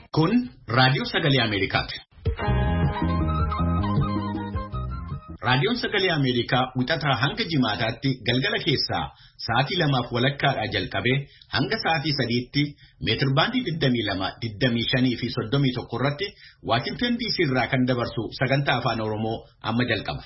Kun Raadiyoo Sagalee Ameerikaati. Raadiyoon Sagalee Ameerikaa wixataa hanga jimaataatti galgala keessaa sa'aatii 2:00 jalqabee hanga sa'aatii 3:00 meetirbaandii 22, 25 fi 31 irratti Washington DC irraa kan dabarsu sagantaa afaan Oromoo amma jalqaba.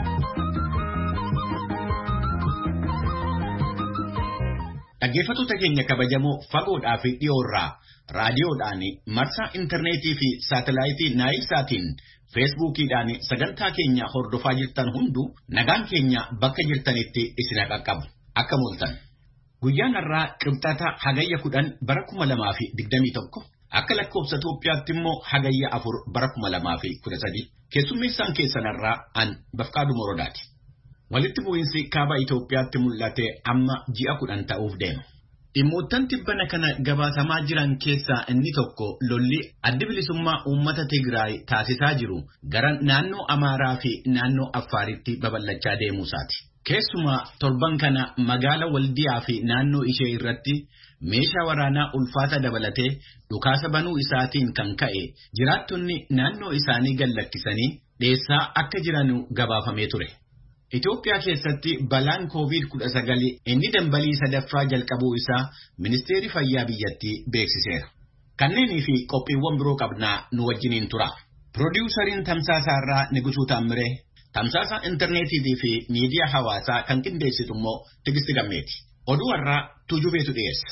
Dhaggeeffattoota keenya kabajamoo fagoodhaa fi dhiyoorraa raadiyoodhaan marsaa intarneetii fi saatalaayitii Naayilsaatiin feesbuukiidhaan sagantaa keenya hordofaa jirtan hundu nagaan keenya bakka jirtanitti isin qaqqabu. Akka mooltan. Guyyaan har'aa qibxata hagayya 10 bara 2021 akka lakkoofsa Itoophiyaatti immoo hagayya 4 bara 2013 keessummeessaan keessan har'aa an Bafqaaduu Morodaati. Walitti bu'iinsi kaaba Itoophiyaatti mul'ate amma ji'a 10 ta'uuf deema. Dhimmoottan tibbana kana gabaatamaa jiran keessaa inni tokko lolli adda bilisummaa uummata Tigraay taasisaa jiru gara naannoo Amaaraa fi naannoo Affaaritti babal'achaa deemuusaati. Keessumaa torban kana magaala Waldiyaa fi naannoo ishee irratti meeshaa waraanaa ulfaata dabalatee dhukaasa banuu isaatiin kan ka'e jiraattonni naannoo isaanii gallakkisanii dheessaa akka jiranu gabaafamee ture. Itoophiyaa keessatti balaan COVID-19 inni dambalii sadaffaa jalqabuu isaa ministeerri fayyaa biyyattii beeksiseera. Kanneenii fi qophiiwwan biroo qabnaa nu wajjiniin tura. Piroodyuusariin Tamsaasaa irraa Nigusuu Taamiree, Tamsaasaa intarneetii fi miidiyaa hawaasaa kan qindeessitu immoo Tigisti Gammeeti. Oduu har'aa Tujubeetu dhiyeessa.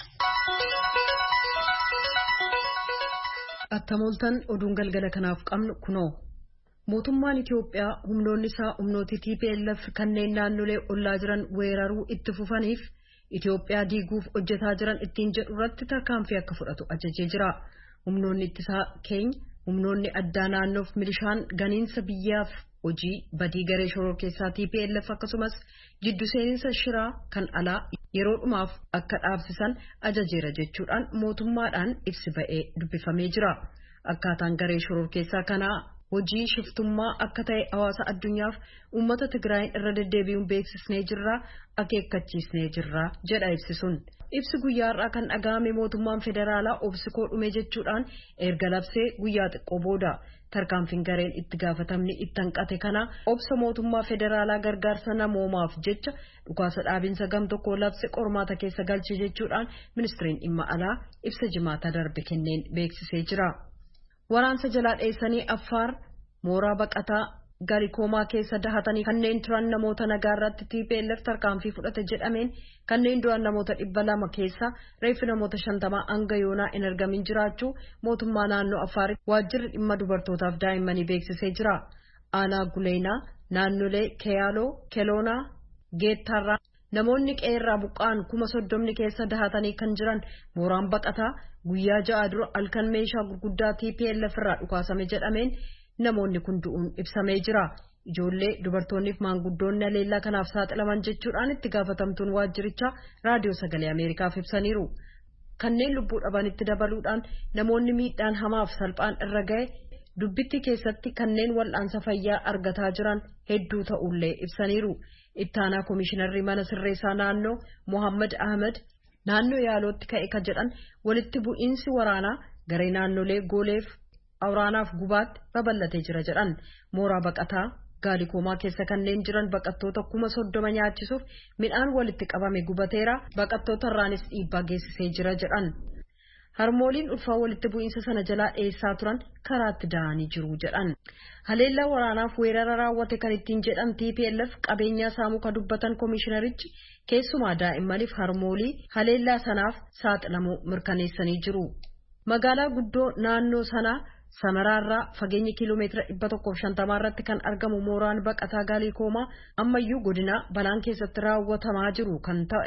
Attamooltan oduun galgala kanaaf qabnu kunoo. Mootummaan Itoophiyaa humnoonni isaa humnooti TPLF kanneen naannolee ollaa jiran weeraruu itti fufaniif Itoophiyaa diiguuf hojjetaa jiran ittiin jedhu irratti tarkaanfii akka fudhatu ajajee jira. Humnoonni ittisaa keenya humnoonni addaa naannoof milishaan ganiinsa biyyaaf hojii badii garee shororkeessaa TPLF akkasumas jiddu seeninsa shiraa kan alaa yeroo dhumaaf akka dhaabsisan ajajeera jechuudhaan mootummaadhaan ibsi ba'ee dubbifamee jira. Akkaataan garee shororkeessaa kanaa hojii shiftummaa akka ta'e hawaasa addunyaaf uummata Tigraayin irra deddeebi'uun beeksisnee jirra akeekkachiisnee jirra jedha ibsisuun. Ibsi guyyaa har'aa kan dhaga'ame mootummaan federaalaa obsikoo dhume jechuudhaan erga labsee guyyaa xiqqoo booda tarkaanfiin gareen itti gaafatamni itti hanqate kana obsa mootummaa federaalaa gargaarsa namoomaaf jecha dhukaasa dhaabinsa gam tokko labse qormaata keessa galche jechuudhaan ministeeriin dhimma alaa ibsa jimaata darbe kenneen beeksisee jira. Waraansa jalaa dheessanii Affaar mooraa baqataa Galikoomaa keessa dahatanii kanneen turan namoota nagaa irratti TPLF tarkaanfii fudhate jedhameen kanneen du'an namoota 200 keessa reeffi namoota 50 hanga yoonaa hin argamin jiraachuu mootummaa naannoo Affaaritti waajjirri dhimma dubartootaaf daa'immanii beeksisee jira. Aanaa Guleenaa, naannolee Keyaaloo, Keloonaa, Geettarraa namoonni qeerraa buqqaan 30,000 keessa dahatanii kan jiran mooraan baqataa guyyaa 6 dura halkan meeshaa gurguddaa TPLF irraa dhukaasame jedhameen namoonni kun du'uun ibsamee jira. Ijoollee dubartoonniif maanguddoonni aleellaa kanaaf saaxilaman jechuudhaan itti gaafatamtuun waajjirichaa raadiyoo sagalee Ameerikaaf ibsaniiru. Kanneen lubbuu dhabanitti dabaluudhaan namoonni miidhaan hamaaf salphaan irra ga'e dubbitti keessatti kanneen wal'aansa fayyaa argataa jiran hedduu ta'ullee ibsaniiru. Ittaanaa Komishinarri mana sirreessaa naannoo Mohammad Ahmed naannoo Yaalootti ka'e ka jedhan walitti bu'iinsi waraanaa garee naannolee Gooleef Awraanaaf Gubaatti babal'atee jira jedhan. Mooraa baqataa Gaalikoomaa keessa kanneen jiran baqattoota 30,000 nyaachisuuf midhaan walitti qabame gubateera baqattoota irraanis dhiibbaa geessisee jira jedhan. Harmooliin ulfaa walitti bu'iinsa sana jalaa dheessaa turan karaatti da'anii jiru jedhan. Haleellaa waraanaaf weerara raawwate kan ittiin jedhan TPLF qabeenyaa saamuu ka dubbatan komishinarichi keessumaa daa'immaniif harmoolii haleellaa sanaaf saaxilamuu mirkaneessanii jiru. Magaalaa guddoo naannoo sanaa Samaraarraa fageenya kiiloomeetira 150 irratti kan argamu mooraan baqataa Gaalikoomaa ammayyuu godinaa balaan keessatti raawwatamaa jiru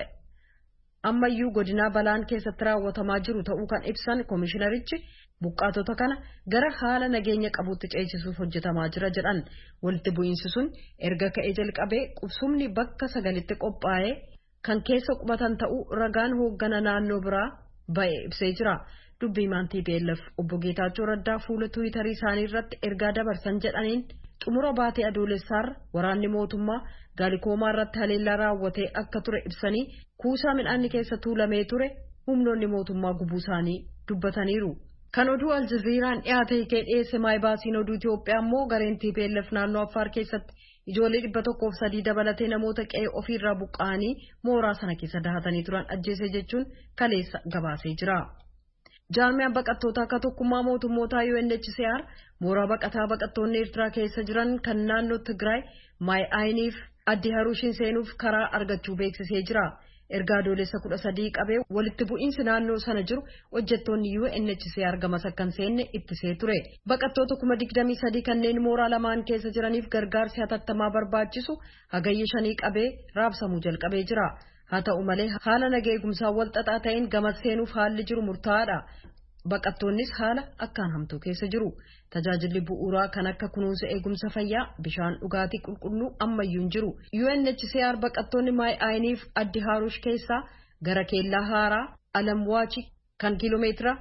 ta'uu kan ibsan komishinarichi buqqaatota kana gara haala nageenya qabuutti ceesisuuf hojjetamaa jira jedhan. Walitti bu'iinsi sun erga ka'ee jalqabee qubsumni bakka 9tti qophaa'ee kan keessa qubatan ta'uu ragaan hooggana naannoo biraa ba'e ibsee jira. Dubbiimaan TPLF obbo Geetaachoo Raddaa fuula Tiwiitarii isaanii irratti ergaa dabarsan jedhaniin xumura baatee adoolessaarra waraanni mootummaa Gaalikoomaa irratti haleellaa raawwatee akka ture ibsanii kuusaa midhaanni keessa tuulamee ture humnoonni mootummaa gubuu isaanii dubbataniiru. Kan oduu Aljazeeraan dhiyaate dhiyeesse maayibaasiin oduu Itoophiyaa immoo gareen TPLF naannoo Affaar keessatti ijoollee 103 dabalatee namoota qe'ee ofiirraa buqqa'anii mooraa sana keessa dahatanii turan ajjeese jechuun kaleessa gabaasee jira. Jaarmiyaan baqattootaa akka tokkummaa mootummootaa UNHCR mooraa baqattoonni Eertiraa keessa jiran kan naannoo Tigraay Maayi'aayiniif Addi Haruushin seenuuf karaa argachuu beeksisee jira. Ergaa adoolessa 13 qabee walitti bu'iinsi naannoo sana jiru hojjettoonni UNHCR gamas akkan seenne ittisee ture. Baqattoota 23,000 kanneen mooraa lamaan keessa jiraniif gargaarsi hatattamaa barbaachisu hagayya 5 qabee raabsamuu jalqabee jira. Haa ta'u malee haala nagaa eegumsaa wal xaxaa ta'een gamas seenuuf haalli jiru murtaa'aadha. Baqattoonnis haala akkaan hamtuu keessa jiru. Tajaajilli bu'uuraa kan akka kunuunsa eegumsa fayyaa, bishaan dhugaatii qulqulluu ammayyuu hin jiru. UNHCR baqattoonni Maayi'aayiniif Addi Haaruush keessaa gara keellaa haaraa Alamwaachi kan kiiloomeetira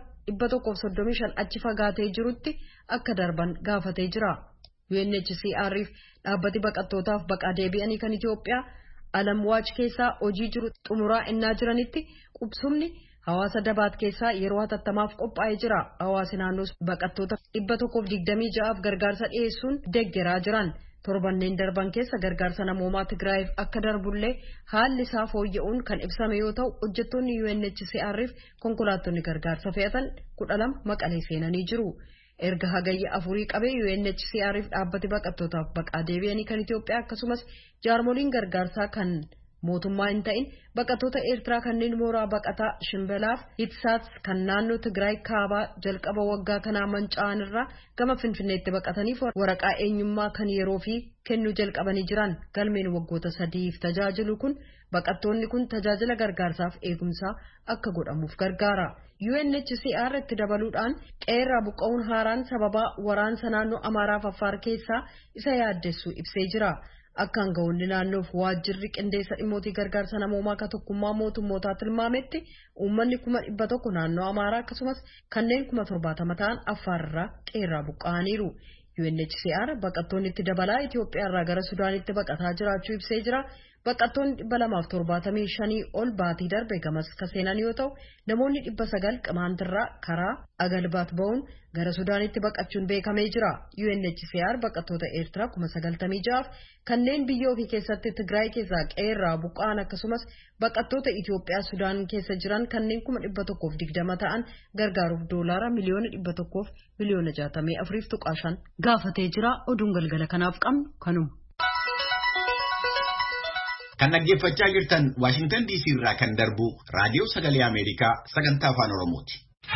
135 achi fagaatee jirutti akka darban gaafatee jira. UNHCR'if dhaabbati baqattootaaf baqaa deebi'anii kan Itoophiyaa Alamwaachi keessaa hojii jiru xumuraa innaa jiranitti qubsumni hawaasa dabaat keessaa yeroo hatattamaaf qophaa'ee jira. Hawaasi naannoo baqattoota 126 gargaarsa dhiyeessuun deeggaraa jiran. Torbanneen darban keessa gargaarsa namoomaa Tigraayiif akka darbullee haalli isaa fooyya'uun kan ibsame yoo ta'u hojjettoonni UNHCR'if konkolaattonni gargaarsa fe'atan 12 Maqalee seenanii jiru. Erga hagayya 4 qabee UNHCR'if dhaabbati baqattootaaf baqaa deebi'anii kan Itoophiyaa akkasumas jaarmoliin gargaarsaa kan mootummaa hin ta'in baqattoota Eertiraa kanneen mooraa baqataa Shimbelaaf Hitsaats kan naannoo Tigraay kaabaa jalqaba waggaa kanaa manca'an irraa gama Finfinneetti baqataniif waraqaa eenyummaa kan yeroo fi kennuu jalqabanii jiran. Galmeen waggoota 3f tajaajilu kun baqattoonni kun tajaajila gargaarsaaf eegumsaa akka godhamuuf gargaara. UNHCR itti dabaluudhaan qeerraa buqqa'uun haaraan sababaa waraansa naannoo Amaaraaf Affaar keessaa isa yaaddessu ibsee jira. Akka hangafoonni naannoof waajjirri qindeessa dhimmootii gargaarsa namoomaa akka tokkummaa mootummootaa tilmaametti uummanni 100,000 naannoo Amaaraa akkasumas kanneen 70,000 ta'an Affaarraa qeerraa buqqa'aniiru. UNHCR baqattoonni itti dabalaa Itoophiyaarraa gara Sudaanitti baqataa jiraachuu ibsee jira. Baqattoonni 275 ol baatii darbe gamas ka seenan yoo ta'u namoonni 900 Qimaantirraa karaa Agalbaat ba'uun gara Sudaanitti baqachuun beekamee jira. UNHCR baqattoota Eertiraa 96 kanneen biyya ofii keessatti Tigraay keessaa qeerraa buqqa'an akkasumas baqattoota Itoophiyaa Sudaan keessa jiran kanneen 120 ta'an gargaaruuf doolaara miliyoona 100 miliyoona 64.5 gaafatee jira. Oduun galgala kanaaf qabnu kanuma. Kan dhaggeeffachaa jirtan Washington DC irraa kan darbu raadiyoo sagalee Ameerikaa sagantaa afaan Oromooti.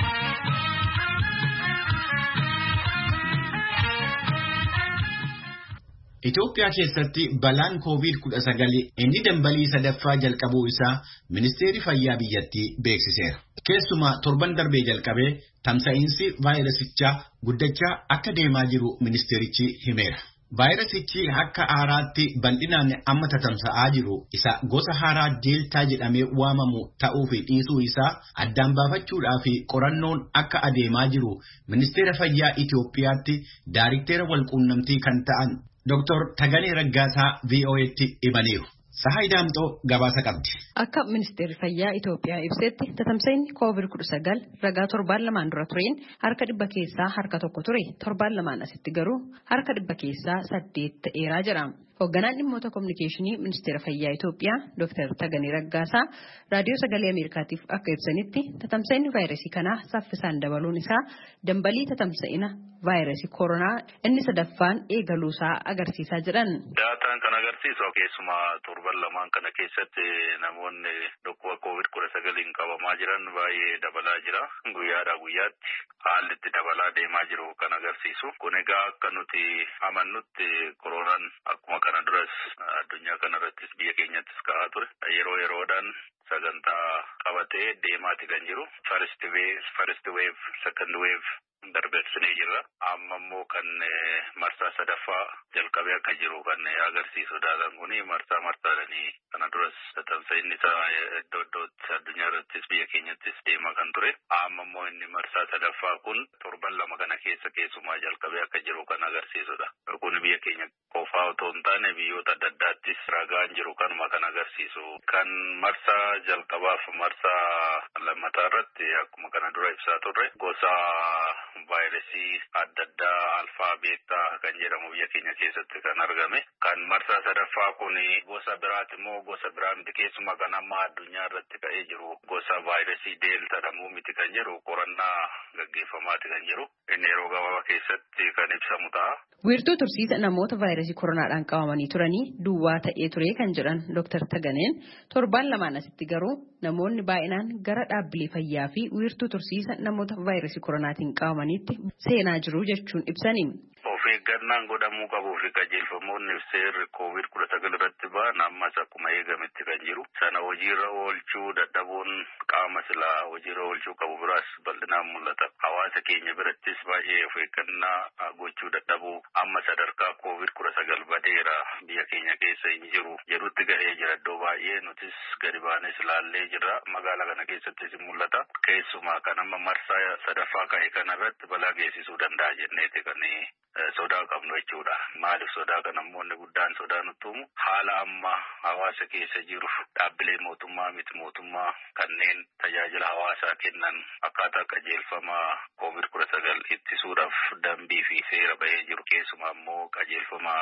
Itoophiyaa keessatti balaan COVID-19 inni dambalii sadaffaa jalqabuu isaa ministeerri fayyaa biyyattii beeksiseera. Keessumaa torban darbee jalqabee tamsa'iinsi vaayirasichaa guddachaa akka deemaa jiru ministeerichi himeera. Vaayirasichi akka haaraatti bal'inaan amma tamsa'aa jiru isa gosa haaraa deeltaa jedhamee waamamu ta'uu fi dhiisuu isaa addaan baafachuudhaaf qorannoon akka adeemaa jiru ministeera fayyaa Itoophiyaatti daayirikteera walquunnamtii kan ta'an Dr. Taganee Raggaasaa VOA'tti himaniiru. Sahay Daamxoo gabaasa qabdi. Akka ministeerri fayyaa Itoophiyaa ibsetti tamsa'inni COVID-19 ragaa 7 dura tureen harka 100 keessaa harka 1 ture. 7 asitti garuu harka 100 keessaa 8 ta'eeraa jira. Hoogganaan dhimmoota kominikeeshinii ministeera fayyaa Itoophiyaa Dr. Taganee Raggaasaa raadiyoo sagalee Ameerikaatiif akka ibsanitti tamsa'inni vaayirasii kanaa saffisaan dabaluun isaa dambalii tamsa'ina vaayirasii koronaa inni sadaffaan eegaluusaa agarsiisaa jedhan. Daataan kan agarsiisu keessumaa torban lamaan kana keessatti namoonni dhukkuba COVID-19 qabamaa jiran baay'ee dabalaa jira. Guyyaadhaa guyyaatti haalli itti dabalaa deemaa jiru kan agarsiisu. Kun egaa akka nuti amannutti koronaan akkuma kana duras addunyaa kanarrattis biyya keenyattis ka'aa ture. Yeroo yeroodhaan sagantaa qabatee deemaati kan jiru. First wave, second wave darbeessinee jirra. Amma immoo kan marsaa sadaffaa jalqabee akka jiru kan agarsiisudha. Kan kuni marsaadhanii kana duras tamsa'inni isaa iddoo iddootti addunyaa irrattis biyya keenyattis deemaa kan ture. Amma immoo inni marsaa sadaffaa kun torban lama kana keessumaa jalqabee akka jiru kan agarsiisudha. Kun biyya keenya qofaa otoo hin taane biyyoota adda addaattis ragaan jiru kanuma kan agarsiisu. Kan marsaa jalqabaaf marsaa lammataa irratti akkuma kana dura ibsaa turre gosa vaayirasii adda addaa alfaa beetaa kan jedhamu biyya keenya keessatti kan argame. Kan marsaa sadaffaa kun gosa biraati immoo gosa biraa miti. Keessumaa kan amma addunyaa irratti ka'ee jiru gosa vaayirasii deeltaadhamuu miti kan jedhu qorannaa gaggeeffamaati kan jiru. Inni yeroo gabaabaa keessatti kan ibsamu ta'a. Wiirtuu tursiisa namoota vaayirasii koronaadhaan qabamanii turanii duwwaa ta'ee ture kan jedhan Dr. Taganeen torban lamaan asitti garuu namoonni baay'inaan gara dhaabbilee fayyaa fi wiirtuu tursiisa namoota vaayirasii koronaatiin qabamaniitti seenaa jiru jechuun ibsani. Of eeggannaan godhamuu qabuu fi qajeelfamoonni seerri COVID-19 irratti ba'an ammas akkuma eegametti kan jiru. Sana hojiirra oolchuu dadhabuun qaama silaa hojiirra oolchuu qabu biraas bal'inaan mul'ata. Hawaasa keenya birattis baay'ee of eeggannaa gochuu dadhabuu amma sadarkaa COVID-19 badeera biyya keenya keessa hin jiru jedhutti gahee jira. Iddoo baay'ee nutis gadi baanes ilaallee jirra. Magaalaa kana keessattis mul'ata. Keessumaa kan amma marsaa sadaffaa ka'e kanarratti balaa geessisuu danda'a jenneeti kan sodaa qabnu jechuudha. Maaliif sodaa kana immoo inni guddaan sodaa nutti himu haala amma hawaasa keessa jiru dhaabbilee mootummaa miti mootummaa kanneen tajaajila hawaasaa kennan akkaataa qajeelfama COVID-19 ittisuudhaaf dambii fi seera bahee jiru. Keessumaa immoo qajeelfama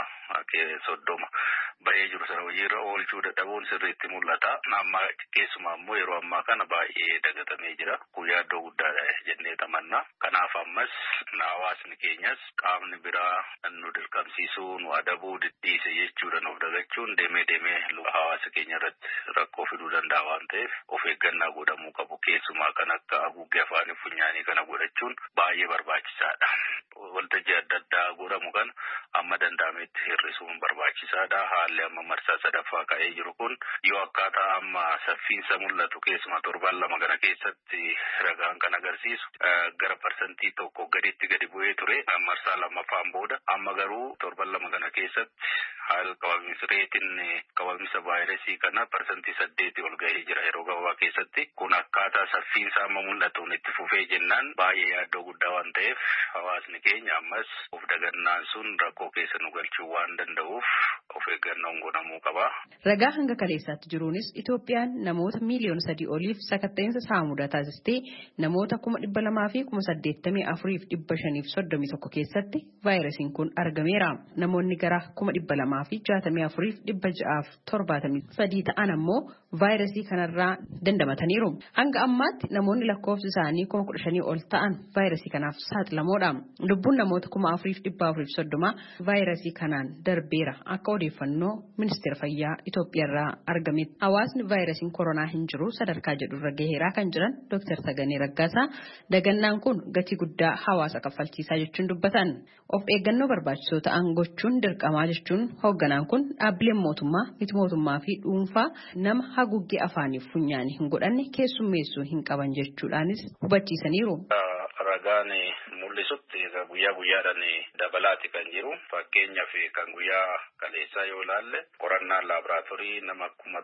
30 bahee jiru sana hojiirra oolchuu dadhabuun sirriitti mul'ata. Amma keessumaa immoo yeroo ammaa kana baay'ee dagatamee jira. Guyyaa iddoo guddaadha jennee tamanna. Kanaaf ammas hawaasni keenyas qaamni biraa nu dirqamsiisuu nu adabuu diddiise jechuudha. Nuuf dagachuun deemee hawaasa keenya irratti rakkoo fiduu danda'a waan ta'eef of eeggannaa godhamuu qabu. Keessumaa kan akka haguuggee afaanii funyaanii kana godhachuun baay'ee barbaachisaadha. Waltajjii adda addaa godhamu kan amma danda'ametti hir'isuun barbaachisaadha. Haalli amma marsaa sadaffaa ka'ee jiru kun yoo akkaataa amma saffiinsa mul'atu keessumaa torban lama kana keessatti ragaan kan agarsiisu gara parsantii tokko gadi bu'ee ture. Marsaa lammaffaan booda amma garuu torban lama kana keessatti haala qabamiinsa vaayirasii kana parsantii 8 ol gahee jira yeroo gabaabaa keessatti. Kun akkaataa saffiinsa amma mul'atuun itti fufee jennaan baay'ee yaaddoo guddaa waan ta'eef hawaasni keenya ammas of dagannaan sun rakkoo keessa nu galchuu waan danda'uuf of eeggannoon godhamuu qaba. Ragaa hanga kaleessaatti jiruunis Itoophiyaan namoota miiliyoona 3 oliif sakatta'insa saamudaa taasistee namoota 200,000 fi 84,531 keessatti vaayirasiin kun argameera. Namoonni gara 200,000 fi 64,673 ta'an ammoo vaayirasii kanarraa dandamataniiru. Hanga ammaatti namoonni lakkoofsi isaanii 15,000 ol ta'an vaayirasii kanaaf saaxilamoodha. Lubbuun namoota 4,430 vaayirasii kanaan darbeera akka odeeffannoo ministeera fayyaa Itoophiyaarraa argame. Hawaasni vaayirasiin koronaa hin jiru sadarkaa jedhurra gaheeraa kan jiran Dr. Taganee Raggaasaa dagannaan kun gatii guddaa hawaasa kaffalchiisaa jechuun dubbatan. Of eeggannoo barbaachisoo ta'an gochuun dirqamaa jechuun hoogganaan kun dhaabbileen mootummaa, miti mootummaa fi dhuunfaa nama haguuggee afaanii funyaanii hin godhanne keessummeessuu hin qaban jechuudhaanis hubachiisaniiru. Ragaan mul'isutti guyyaa guyyaadhaan dabalaati kan jiru. Fakkeenyaaf kan guyyaa kaleessaa yoo ilaalle qorannaan laaboraatoorii nama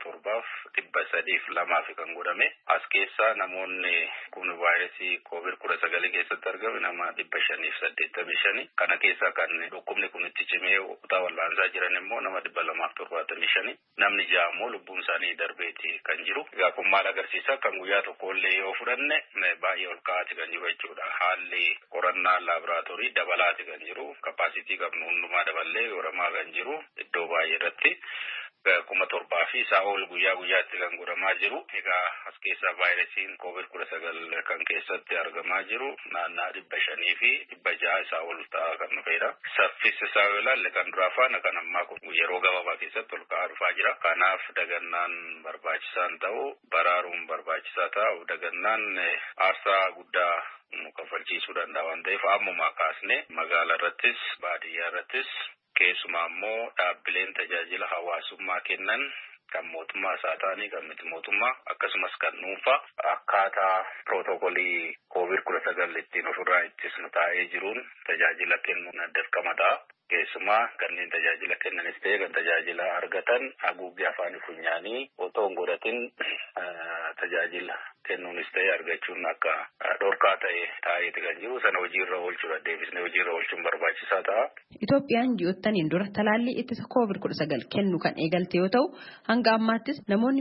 7,302 kan godhame. As keessaa namoonni kun vaayirasii COVID-19 keessatti argame nama 585. Kana keessaa kan dhukkubni kun itti cimee kutaa wal'aansaa jiran immoo nama 275. Namni 6 immoo lubbuun isaanii darbeeti kan jiru. Egaa kun maal agarsiisa? Kan guyyaa tokkollee yoo fudhanne baay'ee ol ka'aati kan jiru jechuudha. Haalli qorannaa laaboraatoorii dabalaati kan jiru. Kapaasitii qabnu hundumaa daballee yoramaa kan jiru. Iddoo baay'ee irratti 7,000 fi isaa ol guyyaatti kan godhamaa jiru. Egaa as keessaa vaayirasiin COVID-19 kan keessatti argamaa jiru naannaa 500 fi 600 isaa ol ta'aa kan dhufedha. Saffisa isaa yoo ilaalle kan duraa faana kan ammaa kun yeroo gabaabaa keessatti ol ka'aa dhufaa jira. Kanaaf dagannaan barbaachisaan ta'u baraaruun barbaachisaa ta'u dagannaan aarsaa guddaa nu kaffalchiisuu danda'a waan ta'eef ammumaa kaasne magaalaa irrattis baadiyyaa irrattis keessumaa immoo dhaabbileen tajaajila hawaasummaa kennan kan mootummaa isaa ta'anii kan miti mootummaa akkasumas kan dhuunfaa akkaataa pirootokolii COVID-19 ittiin ofirraa ittisnu taa'ee jiruun tajaajila kennuun dirqama. Keessumaa kanneen tajaajila kennanis ta'e kan tajaajila argatan haguuggii afaan funyaanii otoo hin godhatin tajaajila kennuunis ta'e argachuun akka dhorkaa ta'e taa'eeti kan jiru sana hojiirra oolchuudha deebisnee hojiirra oolchuun barbaachisaa ta'a. Itoophiyaan ji'oottaniin dura talaallii ittisa COVID-19 kennu kan eegalte yoo ta'u hanga ammaattis namoonni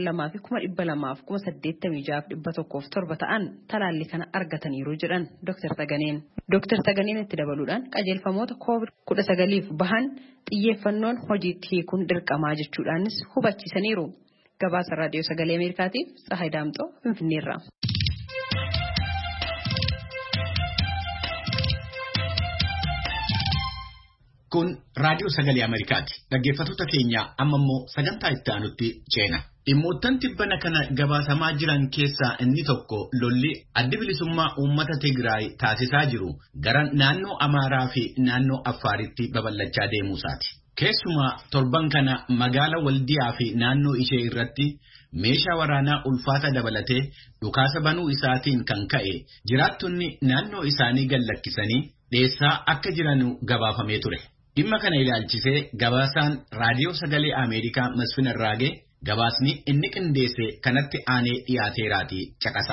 1,200,286,107 ta'an talaallii kana argataniiru jedhan Dr. Taganeen. Dr. Taganeen itti dabaluudhaan qajeelfamoota COVID-19f bahan xiyyeeffannoon hojiitti hiikuun dirqamaa jechuudhaanis hubachiisaniiru. Gabaasa Raadiyoo Sagalee Ameerikaatiif Tsahaay Daamxoo Finfinneerraa. Kun Raadiyoo Sagalee Ameerikaati. Dhaggeeffattoota keenya amma immoo sagantaa itti aanutti ceena. Dhimmoottan tibbana kana gabaasamaa jiran keessaa inni tokko lolli adda bilisummaa uummata Tigraay taasisaa jiru gara naannoo Amaaraa fi naannoo Affaaritti babal'achaa deemuusaati. Keessumaa torban kana magaala Waldiyaa fi naannoo ishee irratti meeshaa waraanaa ulfaata dabalatee dhukaasa banuu isaatiin kan ka'e jiraattonni naannoo isaanii gallakkisanii dheessaa akka jiranu gabaafamee ture. Dhimma kana ilaalchisee gabaasaan Raadiyoo Sagalee Ameerikaa Masfin Arraagee gabaasni inni qindeesse kanatti aanee dhiyaateeraati caqasa.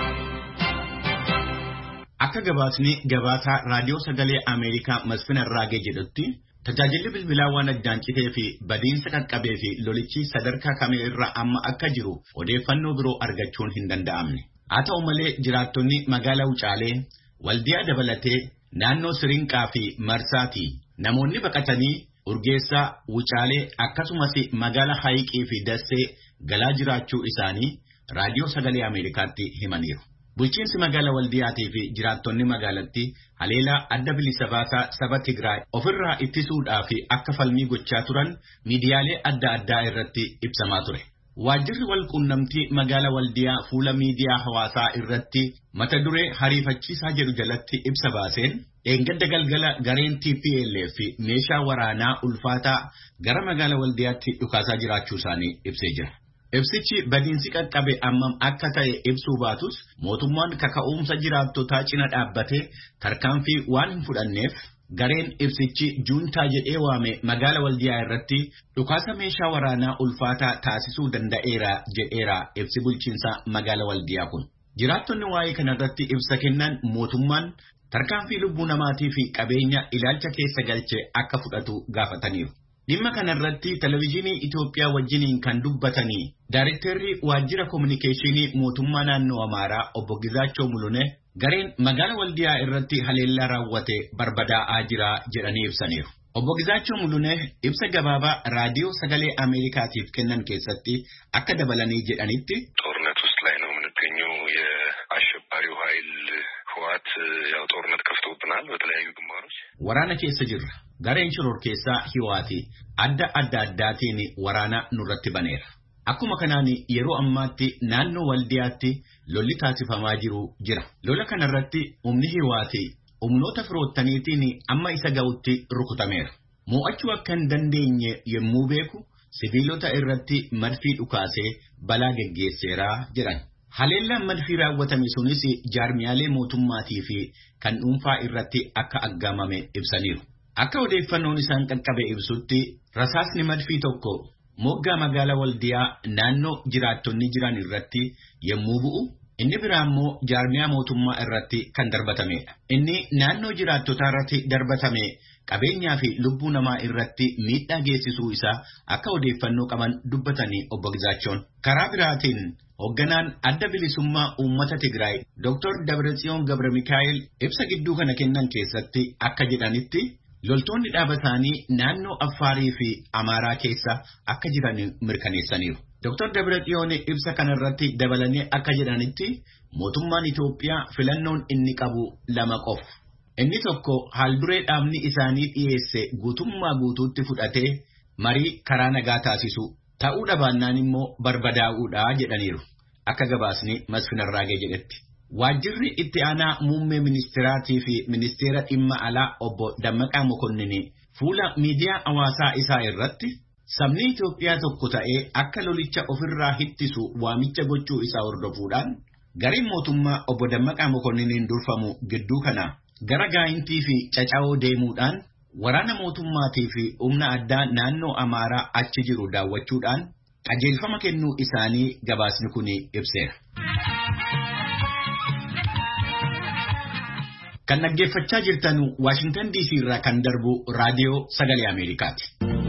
Akka gabaasni gabaasaa Raadiyoo Sagalee Ameerikaa Masfin Arraagee jedhutti tajaajilli bilbilaa waan addaan citee fi badiinsa qaqqabee fi lolichi sadarkaa kamii irra amma akka jiru odeeffannoo biroo argachuun hin danda'amne. Haa ta'u malee jiraattonni magaalaa Wucaalee, Waldiyaa dabalatee naannoo Sirinqaa fi Marsaati namoonni baqatanii Urgeessaa, Wucaalee akkasumas magaalaa Hayiqii fi Dassee galaa jiraachuu isaanii Raadiyoo Sagalee Ameerikaatti himaniiru. Bulchiinsi magaalaa Waldiyaatii fi jiraattonni magaalattii haleelaa adda bilisa baasaa saba Tigraay ofirraa ittisuudhaaf akka falmii gochaa turan miidiyaalee adda addaa irratti ibsamaa ture. Waajjirri walquunnamtii magaalaa Waldiyaa fuula miidiyaa hawaasaa irratti mata duree hariifachiisaa jedhu jalatti ibsa baaseen eeggadda galgala gareen TPLF fi meeshaa waraanaa ulfaataa gara magaalaa Waldiyaatti dhukaasaa jiraachuu isaanii ibsee jira. Ibsichi badiinsi qaqqabe ammam akka ta'e ibsuu baatus mootummaan kaka'umsa jiraattotaa cina dhaabbatee tarkaanfii waan hin fudhanneef gareen ibsichi juuntaa jedhee waame magaalaa Waldiyaa irratti dhukaasa meeshaa waraanaa ulfaataa taasisuu danda'eera jedheera ibsi bulchiinsa magaalaa Waldiyaa kun. Jiraattonni waa'ee kanarratti ibsa kennan mootummaan tarkaanfii lubbuu namaatii fi qabeenya ilaalcha keessa galchee akka fudhatu gaafataniiru. Dhimma kanarratti televezyiinii Itoophiyaa wajjiniin kan dubbatanii Daarektarri Waajjira Kominikeeshinii Mootummaa Naannoo Amaaraa Obbo Gizaachoo Mulunee gareen magaalaa Waldiyaa irratti haleellaa raawwate barbadaa'aa jira jedhanii ibsaniiru. Obbo Gizaachoo Mulunee ibsa gabaabaa Raadiyoo Sagalee Ameerikaatiif kennan keessatti akka dabalanii jedhanitti ጦርነት ውስጥ ላይ ነው የምንገኘው የአሸባሪው ኃይል ህወሓት ያው ጦርነት ከፍቶብናል በተለያዩ ግንባሮች waraana keessa jirra. Gareen shoror keessaa Hiwaati adda addaatiin waraana nurratti baneera. Akkuma kanaan yeroo ammaatti naannoo Waldiyaatti lolli taasifamaa jira. Lola kanarratti humni Hiwaati humnoota firoottaniitiin amma isa ga'utti rukutameera. Mo'achuu akka hin dandeenye yommuu beeku sibiilota irratti madfii dhukaasee balaa geggeesseeraa jedhan. Haleellaan madfii raawwatame sunis jaarmiyaalee mootummaatii fi kan dhuunfaa irratti akka aggaamame ibsaniiru. Akka odeeffannoon isaan qaqqabe ibsutti rasaasni madfii tokko moggaa magaalaa Waldiyaa naannoo jiraattonni jiran irratti yommuu bu'u inni biraa immoo jaarmiyaa mootummaa irratti kan darbatamedha. Inni naannoo jiraattotaa irratti darbatame qabeenyaa fi lubbuu namaa irratti miidhaa geessisuu isaa akka odeeffannoo qaban dubbatanii Obbo Gizaachoon. Karaa biraatiin hoogganaan adda bilisummaa uummata Tigraay Dr. Dabratsiyoon Gabra Mikaa'el ibsa gidduu kana kennan keessatti akka jedhanitti loltoonni dhaaba isaanii naannoo Affaarii fi Amaaraa keessa akka jiran mirkaneessaniiru. Dr. Dabratsiyoon ibsa kanarratti dabalanii akka jedhanitti mootummaan Itoophiyaa filannoon inni qabu lama qofa. Inni tokko haalduree dhaabni isaanii dhiyeesse guutummaa guutuutti fudhatee marii karaa nagaa taasisu ta'uu dhabaannaan immoo barbadaa'uudha jedhaniiru. Akka gabaasni Masfin Arraagee jedhetti. Waajjirri itti aanaa muummee ministeeraatii fi ministeera dhimma alaa obbo Dammaqaa Mokonninii fuula miidiyaa hawaasaa isaa irratti Sabni Itoophiyaa tokko ta'ee akka lolicha ofirraa hittisu waamicha gochuu isaa hordofuudhaan gareen mootummaa obbo Dammaqaa Mokonniiniin durfamu gidduu kana gara gaayintii fi caca'oo deemuudhaan waraana mootummaatii fi humna addaa naannoo Amaaraa achi jiru daawwachuudhaan qajeelfama kennuu isaanii gabaasni kun ibseera. Kan dhaggeeffachaa jirtan Waashingtan DC irraa kan darbu raadiyoo Sagalee Ameerikaati.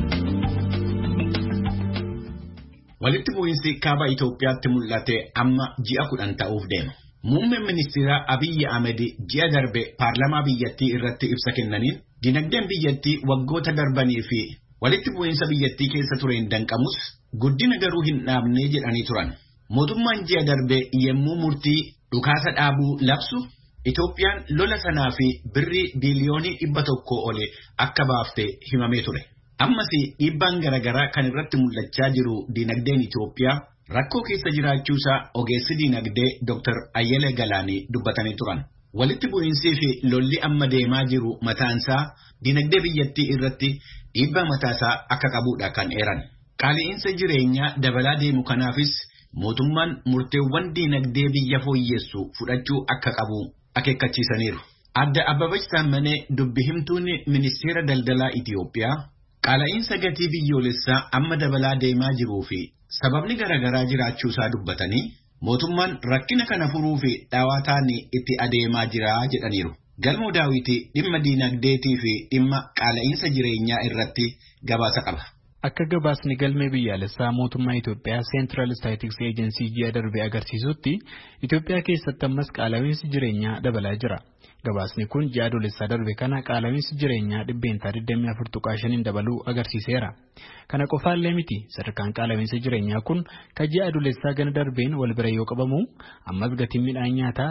Walitti bu'iinsi kaaba Itoophiyaatti mul'ate amma ji'a 10 ta'uuf deema. Muummeen ministeera Abiyyi Ahmed ji'a darbe paarlamaa biyyattii irratti ibsa kennaniin dinagdeen biyyattii waggoota darbanii fi walitti bu'iinsa biyyattii keessa tureen danqamus guddina garuu hin dhaabne jedhanii turan. Mootummaan ji'a darbe yemmuu murtii dhukaasa dhaabuu labsu Itoophiyaan lola sanaa fi birrii biliyoonii 100 ole akka baafte himamee ture. Ammas dhiibbaan garaagaraa kan irratti mul'achaa jiru dinagdeen Itoophiyaa rakkoo keessa jiraachuusaa ogeessi dinagdee Dr. Ayyele Galaanii dubbatanii turan. Walitti bu'iinsii fi lolli amma deemaa jiru mataansaa dinagdee biyyattii irratti dhiibbaa mataasaa akka qabuudha kan eeran. Qaali'iinsa jireenyaa dabalaa deemu kanaafis mootummaan murteewwan dinagdee biyya fooyyessu fudhachuu akka qabu akeekkachiisaniiru. Adda Ababaach Taammanee dubbi himtuun ministeera daldalaa Itoophiyaa qaala'iinsa gatii biyyoolessaa amma dabalaa deemaa jiruu fi sababni garaagaraa jiraachuusaa dubbatanii mootummaan rakkina kana furuu fi dhaawataan itti adeemaa jira jedhaniiru. Galmoo Daawiti dhimma diinagdeetii fi dhimma qaala'iinsa jireenyaa irratti gabaasa qaba. Akka gabaasni galmee biyyaalessaa mootummaa Itoophiyaa Central Statistics Agency ji'a darbe agarsiisutti Itoophiyaa keessatti ammas qaala'iinsi jireenyaa dabalaa jira. Gabaasni kun ji'a adoolessaa darbe kana qaala'iinsi jireenyaa 24.5 dabaluu agarsiiseera. Kana qofaallee miti sadarkaan qaala'iinsa jireenyaa kun kan ji'a adoolessaa gana darbeen wal bira yoo qabamu ammas gatiin midhaan nyaataa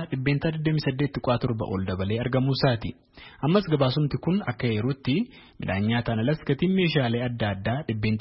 28.7 ol dabalee argamuu isaati. Ammas gabaasumti kun akka eerutti midhaan nyaataan alas gatiin meeshaalee adda addaa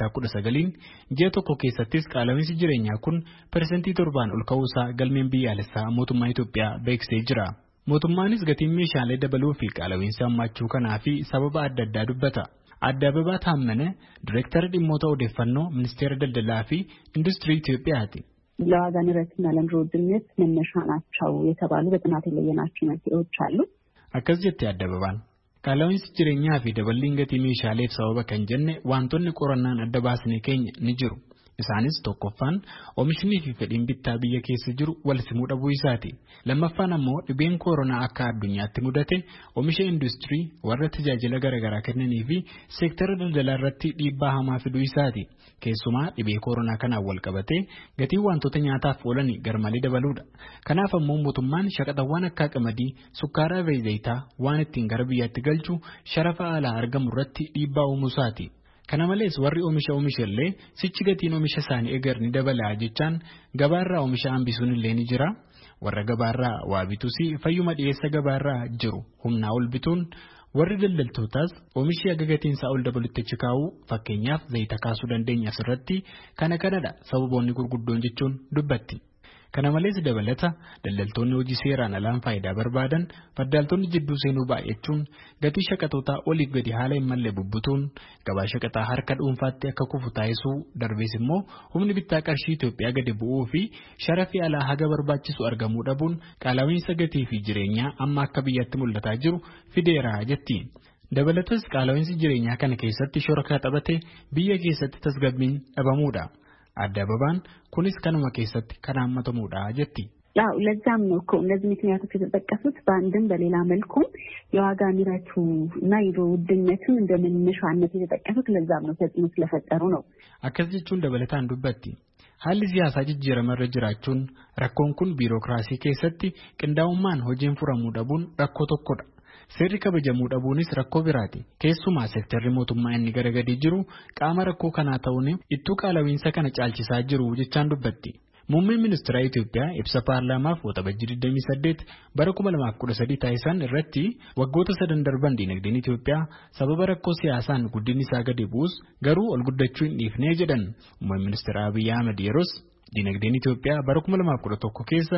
19 ji'a tokko keessattis qaala'iinsi jireenyaa kun % 7 ol ka'uusaa galmeen biyyaalessaa mootummaa Itoophiyaa beeksisee jira. Mootummaanis gatiin meeshaalee dabaluu fi qaala'iinsa hammaachuu kanaa fi sababa adda addaa dubbata. Adda Ababaach Taammanee Direektara dhimmoota odeeffannoo Ministeera Daldalaa fi Industirii Itoophiyaati. ለዋጋ ንረትና ለኑሮ ውድነት መነሻ ናቸው የተባሉ በጥናት የለየናቸው መንስኤዎች አሉ። Akkas jettee Adda Ababaach qaala'iinsi jireenyaa fi daballiin gatii meeshaaleef sababa kan jenne wantoonni qorannaan adda baasnee keenya ni jiru. Isaanis tokkoffaan oomishni fi fedhiin bittaa biyya keessa jiru wal simuu dhabuu isaati. Lammaffaan ammoo dhibeen koronaa akka addunyaatti mudate oomisha industirii warra tajaajila garaagaraa kennanii fi seektara daldalaa irratti dhiibbaa hamaa fiduu isaati. Keessumaa dhibee koronaa kanaan wal qabatee gatii wantoota nyaataaf oolan garmalee dabaluudha. Kanaaf ammoo mootummaan shaqaxawwan akka qamadii, sukkaaraa fi zayitaa waan ittiin gara biyyaatti galchu sharafa alaa argamu irratti dhiibbaa uumuu isaati. Kana malees warri oomishallee sichi gatiin oomisha isaanii eegar ni dabalaa jechaan gabaarraa oomisha hambisuun illee ni jira. Warra gabaarraa waa bituus fayyuma dhiyeessa gabaarraa jiru humnaa ol bituun warri daldaltootaas oomishi aga gatiinsaa ol dabalutti achi kaa'uu fakkeenyaaf zayita kaasuu dandeenya asirratti kanadha sababoonni gurguddoon jechuun dubbatti. Kana malees dabalata daldaltoonni hojii seeraan alaan faayidaa barbaadan faddaaltonni jidduu seenuu baay'achuun gatii shaqaxootaa oliif gadi haala hin malle bubbutuun gabaa shaqaxaa harka dhuunfaatti akka kufu taasisuu darbees immoo humni bittaa qarshii Itoophiyaa gadi bu'uu fi sharafi alaa haga barbaachisu argamuu dhabuun qaala'iinsa gatii fi jireenyaa amma akka biyyatti mul'ataa jiru fideera jetti. Dabalatas qaala'iinsi jireenyaa kana keessatti shoora taphate biyya keessatti tasgabbiin dhabamuudha. Adda Ababaach kunis kanuma keessatti kan hammatamuudha jetti. ያው ለዛም ነው እኮ እነዚህ ምክንያቶች የተጠቀሱት በአንድም በሌላ መልኩም የዋጋ ንረቱ እና የኑሮ ውድነቱን እንደመነሻነት የተጠቀሱት ለዛም ነው ተጽዕኖ ስለፈጠሩ ነው። Akkas jechuun dabalataan dubbatti. Haalli siyaasaa jijjiiramarra jiraachuun rakkoon kun biirokraasii keessatti qindaa'ummaan hojiin furamuu dhabuun rakkoo tokkodha. Seerri kabajamuu dhabuunis rakkoo biraati. Keessumaa seektarri mootummaa inni garagadee jiru qaama rakkoo kanaa ta'uun ittuu qaala'iinsa kana caalchisaa jiru jechaan dubbatti. Muummeen ministeera Itoophiyaa ibsa paarlaamaaf waxabajjii 28 bara 2013 taasisan irratti waggoota 3 darban dinagdeen Itoophiyaa sababa rakkoo siyaasaan guddinni isaa gadi bu'us garuu ol guddachuu hin dhiifnee jedhan. Muummeen ministeera Abiyyi Ahmed yeroos dinagdeen Itoophiyaa bara 2011 keessa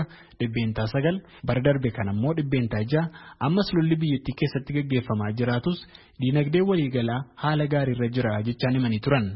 9% bara darbe kan ammoo 6% ammas lolli biyyattii keessatti gaggeeffamaa jiraatus dinagdee waliigalaa haala gaariirra jira jechaan himanii turan.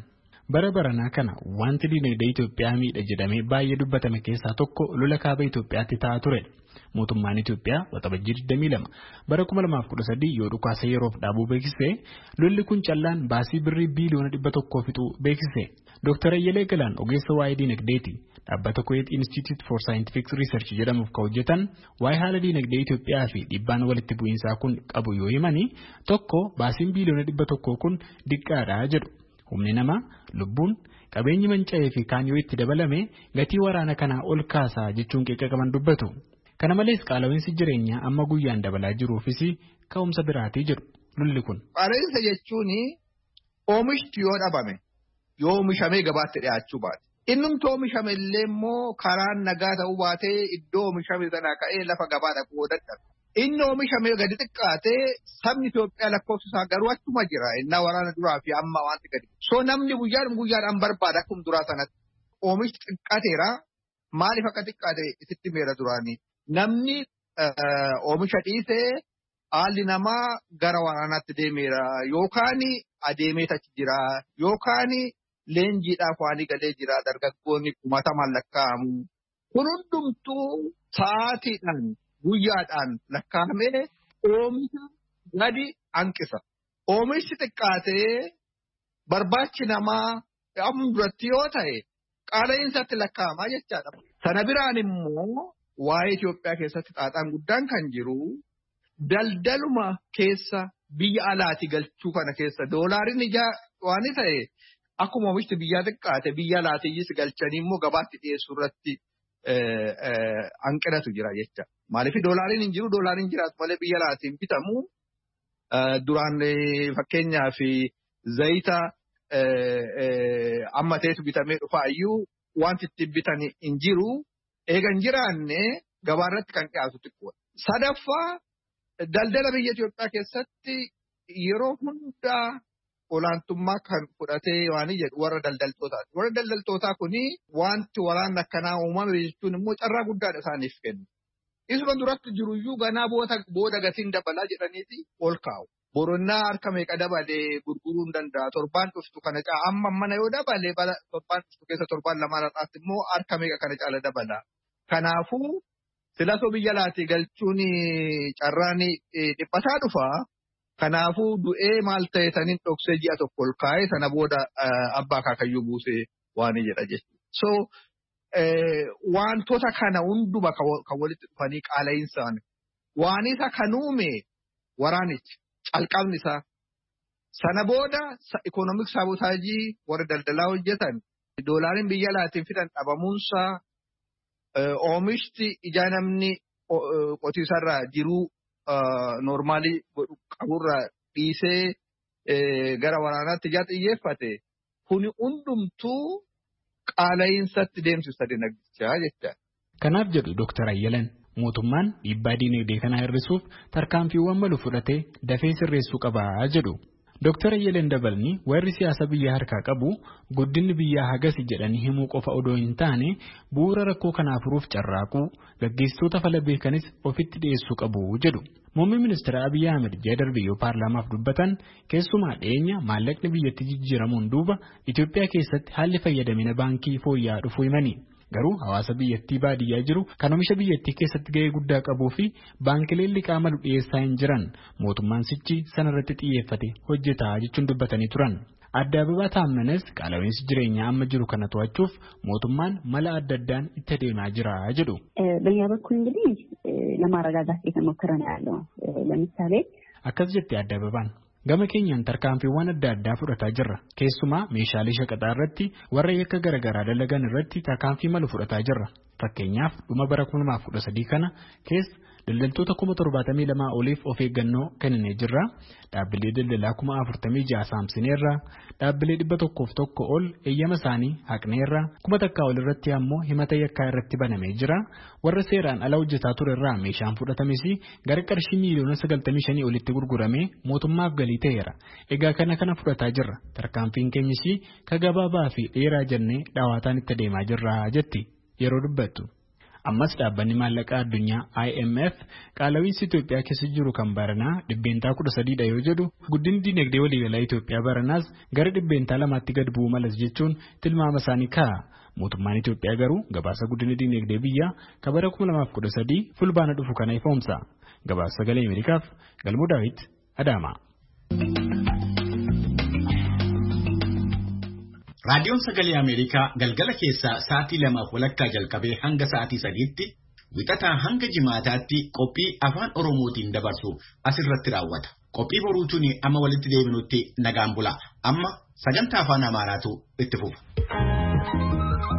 Bara baranaa kana wanti dinagdee Itoophiyaa miidha jedhamee baay'ee dubbatame keessaa tokko lola kaaba Itoophiyaatti ta'aa ture. Mootummaan Itoophiyaa waxabajjii 22 bara 2013 yoo dhukaasa yeroof dhaabuu beeksise lolli kun callaan baasii birrii biiliyoona 100 fixuu beeksise. Dr. Ayyalee Galaan ogeessa waa'ee dinagdeeti. Dhaabbata Kuwait Institute for Scientific Research jedhamuuf kan hojjetan waa'ee haala dinagdee Itoophiyaa fi dhiibbaan walitti bu'iinsaa kun qabu yoo himani tokko baasiin biiliyoona 100 kun diqqaadha jedhu. Humni namaa, lubbuun, qabeenyi manca'ee fi kaan yoo itti dabalame gatii waraana kanaa ol kaasaa jechuun qeeqaman dubbatu. Kana malees qaala'insi jireenyaa amma guyyaan dabalaa jiruufis ka'umsa biraatii jedhu lolli kun. Qaala'insa jechuun oomishti yoo dhabame yoo oomishamee gabaatti dhiyaachuu baate. Innumti oomishame illee immoo karaan nagaa ta'uu baatee iddoo oomishame sanaa ka'ee lafa gabaa dhaquu dadhabe. Inni oomishamee gadi xiqqaatee sabni Itoophiyaa lakkoofsa isaa garuu achuma jira. Innaa waraana duraa fi amma wanti gadi. So namni guyyaadhaan barbaada akkuma duraa sanatti. Oomishti xiqqaateera. Maaliif akka xiqqaate isitti meera duraanii? Namni oomisha dhiisee haalli namaa gara waraanaatti deemeera. Yookaan adeemee achi jira. Yookaan leenjiidhaaf waan galee jira. Dargaggoonni kumatamaan lakkaa'amu. Kun hundumtuu sa'aatiidhaan. Guyyaadhaan lakkaa'amee oomisha gadi hanqisa. Oomishni xiqqaatee barbaachi namaa amma duratti yoo ta'e qaala'insaatti lakkaa'amaa jechaadha. Sana biraan immoo waa'ee Itoophiyaa keessatti xaaxaan guddaan kan jiru daldaluma keessa biyya alaati galchuu kana keessa doolaariin ijaa waan ta'e akkuma oomishni biyyaa xiqqaate biyya alaatiyyis galchanii immoo gabaatti dhiyeessuu irratti hanqinatu jira jecha. Maaliif doolaariin hin jiru doolaariin jiraatu malee biyya alaatiin bitamu duraan fakkeenyaaf zayita amma ta'etu bitamee dhufaa iyyuu wanti ittiin bitan hin jiru eega hin jiraanne gabaarratti kan dhiyaatu xiqqoodha. Sadaffaa daldala biyya Itoophiyaa keessatti yeroo hundaa olaantummaa kan fudhatee waan jedhu warra daldaltootaati. Warra daldaltootaa kuni wanti waraanni akkanaa uumame jechuun immoo carraa guddaadha isaaniif kennu. Isuma duratti jiruyyuu ganaa booda gatiin dabalaa jedhaniiti ol kaa'u. Boronnaa harka meeqa dabalee gurguruu hin danda'a. Torbaan dhuftu kana caala amma mana yoo dabalee torbaan dhuftu keessa torbaan lamaan irraatti immoo harka meeqa kana caala dabala. Kanaafuu silasoo biyya alaatii galchuun carraan dhiphataa dhufa. Kanaafuu du'ee maal ta'e saniin dhoksee ji'a tokko ol kaa'ee sana booda abbaa kaakayyuu buusee waan jedha jechuudha. Wantoota kana hunduma kan walitti dhufanii qaala'insan waan isa kan uume waraanichi calqabni isaa sana booda ikoonomik saabotaajii warra daldalaa hojjetan doolaariin biyya alaatiin fidan dhabamuunsaa oomishti ijaa namni qotiisarraa jiruu normaalii qaburraa dhiisee gara waraanaatti ijaa xiyyeeffate kuni hundumtuu. Qaala'insaatti deemsisa dinagdichaa jecha. Kanaaf jedhu Dr. Ayyaleen mootummaan dhiibbaa dinagdee kana hir'isuuf tarkaanfiiwwan malu fudhatee dafee sirreessuu qabaa jedhu. Dr. Ayyaleen dabalni warri siyaasa biyyaa harkaa qabu guddinni biyyaa hagasi jedhanii himuu qofa odoo hin taane bu'uura rakkoo kanaa furuuf carraaquu gaggeessitoota fala beekanis ofitti dhiyeessuu qabu jedhu. Muummeen ministeera Abiy Ahmed ji'a darbe yoo paarlaamaaf dubbatan keessumaa dhiyeenya maallaqni biyyatti jijjiiramuun duuba Itoophiyaa keessatti haalli fayyadamina baankii fooyya'aa dhufuu himani. Garuu hawaasa biyyattii baadiyyaa jiru kan oomisha biyyattii keessatti gahee guddaa qabuu fi baankileen liqaa malu dhiyeessaa hin jiran mootummaan sichi sanarratti xiyyeeffate hojjetaa jechuun dubbatanii turan. Adda Ababaa Taammanes qaala'insi jireenyaa amma jiru kana to'achuuf mootummaan mala adda addaan itti adeemaa jira jedhu. በእኛ በኩል እንግዲህ ለማረጋጋት እየተሞከረ ነው ያለው ለምሳሌ akkas jetti Adda Ababaan. Gama keenyaan tarkaanfiiwwan adda addaa fudhataa jirra. Keessumaa meeshaalee shaqaxaa irratti warra yakka garaagaraa dalagan irratti tarkaanfii malu fudhataa jirra. Fakkeenyaaf dhuma bara 2013 kana keessa daldaltoota 72,000 oliif of eeggannoo kennee jirra. Dhaabbilee daldalaa 46,000 saamsineerra. Dhaabbilee 101 ol eeyyama isaanii haqneerra. 1,000 ol irratti ammoo himata yakkaa irratti banamee jira. Warra seeraan ala hojjetaa ture irraa meeshaan fudhatames gara qarshii miiliyoona 95 olitti gurguramee mootummaaf galii ta'eera. Egaa kana fudhataa jirra. Tarkaanfiin keenyas ka gabaabaa fi dheeraa jennee dhaawaataan itti adeemaa jirra jetti yeroo dubbattu. Ammas dhaabbanni maallaqaa addunyaa IMF qaala'iinsi Itoophiyaa keessa jiru kan baranaa dhibbeentaa 13 yoo jedhu guddinni dinagdee waliigalaa Itoophiyaa baranaas gara dhibbeentaa 2tti gad bu'uu malas jechuun tilmaama isaanii kaa'a. Mootummaan Itoophiyaa garuu gabaasa guddina dinagdee biyyaa kan bara 2013 fulbaana dhufu kana ifoomsa. Gabaasa Sagalee Ameerikaaf Galmuu Daawit Adaama. Raadiyoon Sagalee Ameerikaa galgala keessaa sa'aatii 2:00 jalqabee hanga sa'aatii 3tti wixataa hanga jimaataatti qophii afaan Oromootiin dabarsu asirratti raawwata. Qophii boruutiin amma walitti deebinutti nagaan bulaa. Amma sagantaa afaan Amaaraatu itti fufa.